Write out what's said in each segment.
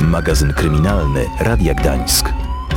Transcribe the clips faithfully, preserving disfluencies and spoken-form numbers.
Magazyn kryminalny Radia Gdańsk.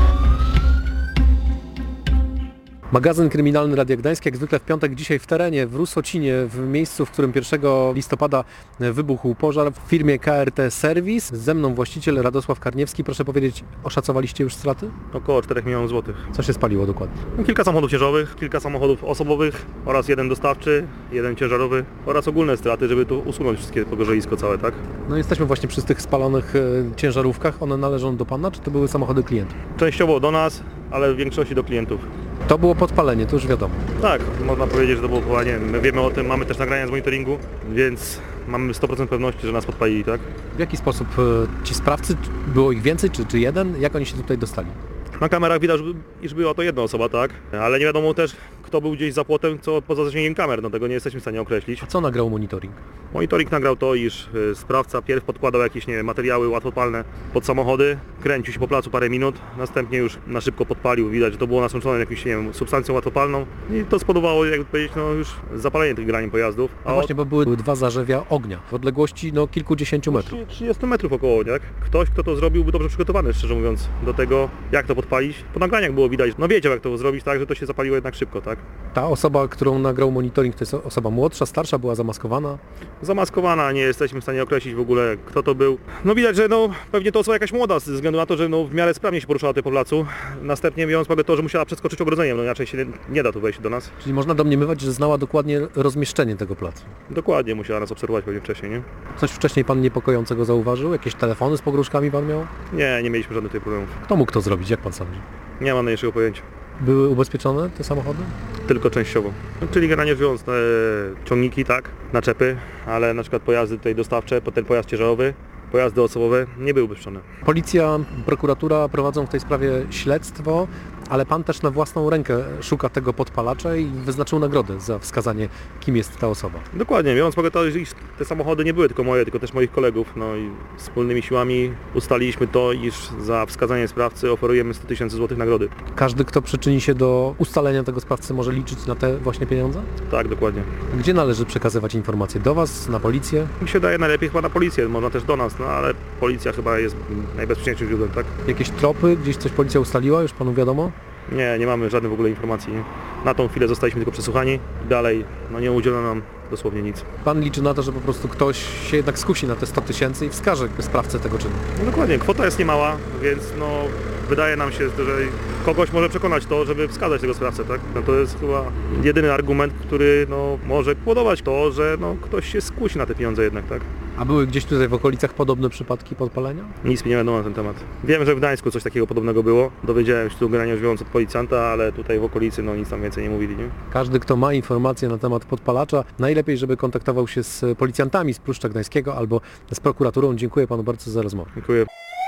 Magazyn kryminalny Radia Gdańsk, jak zwykle w piątek, dzisiaj w terenie, w Rusocinie, w miejscu, w którym pierwszego listopada wybuchł pożar w firmie K R T Serwis. Ze mną właściciel Radosław Karniewski. Proszę powiedzieć, oszacowaliście już straty? Około czterech milionów złotych. Co się spaliło dokładnie? No, kilka samochodów ciężarowych, kilka samochodów osobowych oraz jeden dostawczy, jeden ciężarowy oraz ogólne straty, żeby tu usunąć wszystkie pogorzelisko całe, tak? No jesteśmy właśnie przy tych spalonych e, ciężarówkach. One należą do Pana, czy to były samochody klientów? Częściowo do nas, ale w większości do klientów. To było podpalenie, to już wiadomo. Tak, można powiedzieć, że to było podpalenie. My wiemy o tym, mamy też nagrania z monitoringu, więc mamy sto procent pewności, że nas podpalili, tak? W jaki sposób e, ci sprawcy, było ich więcej, czy, czy jeden? Jak oni się tutaj dostali? Na kamerach widać, iż była to jedna osoba, tak? Ale nie wiadomo też, kto był gdzieś za płotem, co poza zasięgiem kamer, no tego nie jesteśmy w stanie określić. A co nagrał monitoring? Monitoring nagrał to, iż y, sprawca pierw podkładał jakieś, nie wiem, materiały łatwopalne pod samochody, kręcił się po placu parę minut, następnie już na szybko podpalił, widać, że to było nasączone jakąś, nie wiem, substancją łatwopalną i to spowodowało, jakby powiedzieć, no już zapalenie tych graniem pojazdów. A no właśnie, bo były dwa zarzewia ognia w odległości no kilkudziesięciu metrów. trzydzieści metrów około, tak? Ktoś, kto to zrobił, był dobrze przygotowany, szczerze mówiąc, do tego, jak to podpalić. Po nagraniach było widać, no wiedział, jak to zrobić, tak, że to się zapaliło jednak szybko, tak? Ta osoba, którą nagrał monitoring, to jest osoba młodsza, starsza, była zamaskowana? Zamaskowana, nie jesteśmy w stanie określić w ogóle, kto to był. No widać, że no pewnie to osoba jakaś młoda, ze względu na to, że no w miarę sprawnie się poruszała tutaj po placu. Następnie biorąc pod uwagę to, że musiała przeskoczyć ogrodzeniem, no inaczej się nie, nie da tu wejść do nas. Czyli można domniemywać, że znała dokładnie rozmieszczenie tego placu? Dokładnie, musiała nas obserwować pewnie wcześniej, nie? Coś wcześniej Pan niepokojącego zauważył? Jakieś telefony z pogróżkami Pan miał? Nie, nie mieliśmy żadnych tych problemów. Kto mógł to zrobić, jak Pan sądzi? Nie mam najmniejszego pojęcia. Były ubezpieczone te samochody? Tylko częściowo. No, czyli generalnie rzecz biorąc, e, ciągniki, tak, naczepy, ale na przykład pojazdy tutaj dostawcze, ten pojazd ciężarowy, pojazdy osobowe nie były ubezpieczone. Policja, prokuratura prowadzą w tej sprawie śledztwo, ale Pan też na własną rękę szuka tego podpalacza i wyznaczył nagrodę za wskazanie, kim jest ta osoba. Dokładnie, biorąc pod uwagę to, że te samochody nie były tylko moje, tylko też moich kolegów, no i wspólnymi siłami ustaliliśmy to, iż za wskazanie sprawcy oferujemy sto tysięcy złotych nagrody. Każdy, kto przyczyni się do ustalenia tego sprawcy, może liczyć na te właśnie pieniądze? Tak, dokładnie. Gdzie należy przekazywać informacje? Do Was, na policję? Mi się daje najlepiej chyba na policję, można też do nas, no ale policja chyba jest najbezpieczniejszym źródłem, tak? Jakieś tropy? Gdzieś coś policja ustaliła? Już Panu wiadomo? Nie, nie mamy żadnych w ogóle informacji. Nie? Na tą chwilę zostaliśmy tylko przesłuchani i dalej no nie udzielono nam dosłownie nic. Pan liczy na to, że po prostu ktoś się jednak skusi na te sto tysięcy i wskaże sprawcę tego czynu? No dokładnie, kwota jest niemała, więc no wydaje nam się, że kogoś może przekonać to, żeby wskazać tego sprawcę, tak? No to jest chyba jedyny argument, który no może powodować to, że no ktoś się skusi na te pieniądze jednak, tak? A były gdzieś tutaj w okolicach podobne przypadki podpalenia? Nic mi nie wiadomo na ten temat. Wiem, że w Gdańsku coś takiego podobnego było. Dowiedziałem się tu generalnie rzecz biorąc od policjanta, ale tutaj w okolicy no nic tam więcej nie mówili, nie? Każdy, kto ma informacje na temat podpalacza, najlepiej, żeby kontaktował się z policjantami z Pruszcza Gdańskiego albo z prokuraturą. Dziękuję Panu bardzo za rozmowę. Dziękuję.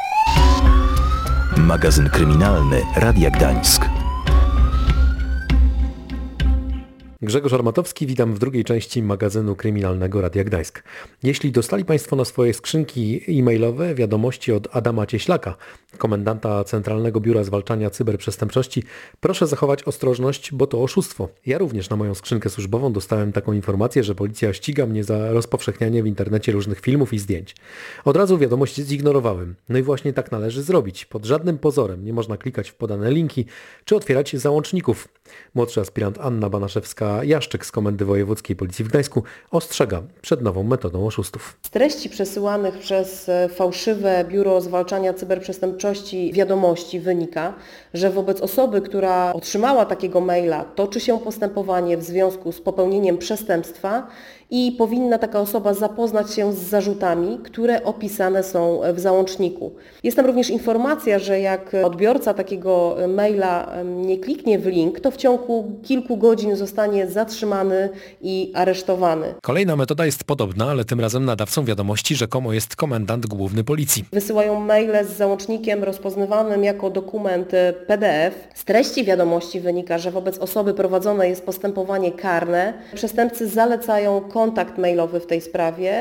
Magazyn kryminalny Radia Gdańsk. Grzegorz Armatowski, witam w drugiej części magazynu kryminalnego Radia Gdańsk. Jeśli dostali Państwo na swoje skrzynki e-mailowe wiadomości od Adama Cieślaka, komendanta Centralnego Biura Zwalczania Cyberprzestępczości, proszę zachować ostrożność, bo to oszustwo. Ja również na moją skrzynkę służbową dostałem taką informację, że policja ściga mnie za rozpowszechnianie w internecie różnych filmów i zdjęć. Od razu wiadomość zignorowałem. No i właśnie tak należy zrobić. Pod żadnym pozorem nie można klikać w podane linki, czy otwierać załączników. Młodszy aspirant Anna Banaszewska-Jaszczyk z Komendy Wojewódzkiej Policji w Gdańsku ostrzega przed nową metodą oszustów. Z treści przesyłanych przez fałszywe Biuro Zwalczania Cyberprzestępczości wiadomości wynika, że wobec osoby, która otrzymała takiego maila, toczy się postępowanie w związku z popełnieniem przestępstwa i powinna taka osoba zapoznać się z zarzutami, które opisane są w załączniku. Jest tam również informacja, że jak odbiorca takiego maila nie kliknie w link, to w ciągu kilku godzin zostanie zatrzymany i aresztowany. Kolejna metoda jest podobna, ale tym razem nadawcą wiadomości rzekomo jest komendant główny policji. Wysyłają maile z załącznikiem rozpoznawanym jako dokument P D F. Z treści wiadomości wynika, że wobec osoby prowadzone jest postępowanie karne. Przestępcy zalecają kontakt mailowy w tej sprawie,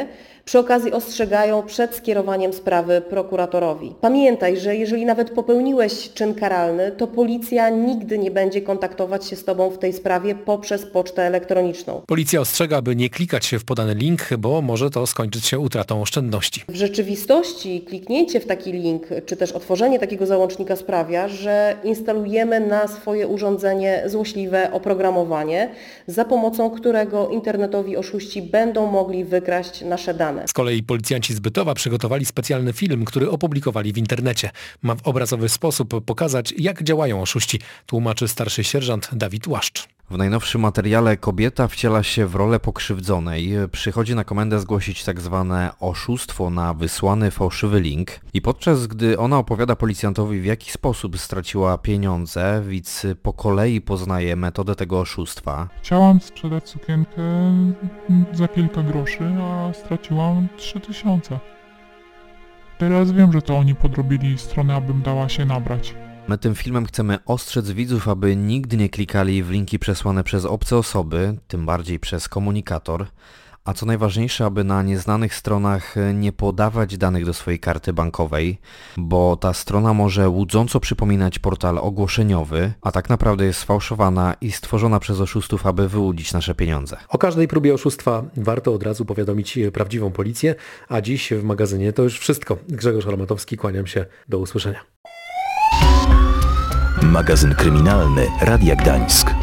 Przy okazji ostrzegają przed skierowaniem sprawy prokuratorowi. Pamiętaj, że jeżeli nawet popełniłeś czyn karalny, to policja nigdy nie będzie kontaktować się z Tobą w tej sprawie poprzez pocztę elektroniczną. Policja ostrzega, by nie klikać się w podany link, bo może to skończyć się utratą oszczędności. W rzeczywistości kliknięcie w taki link, czy też otworzenie takiego załącznika sprawia, że instalujemy na swoje urządzenie złośliwe oprogramowanie, za pomocą którego internetowi oszuści będą mogli wykraść nasze dane. Z kolei policjanci z Bytowa przygotowali specjalny film, który opublikowali w internecie. Ma w obrazowy sposób pokazać, jak działają oszuści, tłumaczy starszy sierżant Dawid Łaszcz. W najnowszym materiale kobieta wciela się w rolę pokrzywdzonej. Przychodzi na komendę zgłosić tak zwane oszustwo na wysłany fałszywy link i podczas gdy ona opowiada policjantowi, w jaki sposób straciła pieniądze, widz po kolei poznaje metodę tego oszustwa. Chciałam sprzedać sukienkę za kilka groszy, a straciłam trzy tysiące. Teraz wiem, że to oni podrobili stronę, abym dała się nabrać. My tym filmem chcemy ostrzec widzów, aby nigdy nie klikali w linki przesłane przez obce osoby, tym bardziej przez komunikator, a co najważniejsze, aby na nieznanych stronach nie podawać danych do swojej karty bankowej, bo ta strona może łudząco przypominać portal ogłoszeniowy, a tak naprawdę jest sfałszowana i stworzona przez oszustów, aby wyłudzić nasze pieniądze. O każdej próbie oszustwa warto od razu powiadomić prawdziwą policję, a dziś w magazynie to już wszystko. Grzegorz Armatowski, kłaniam się, do usłyszenia. Magazyn kryminalny Radia Gdańsk.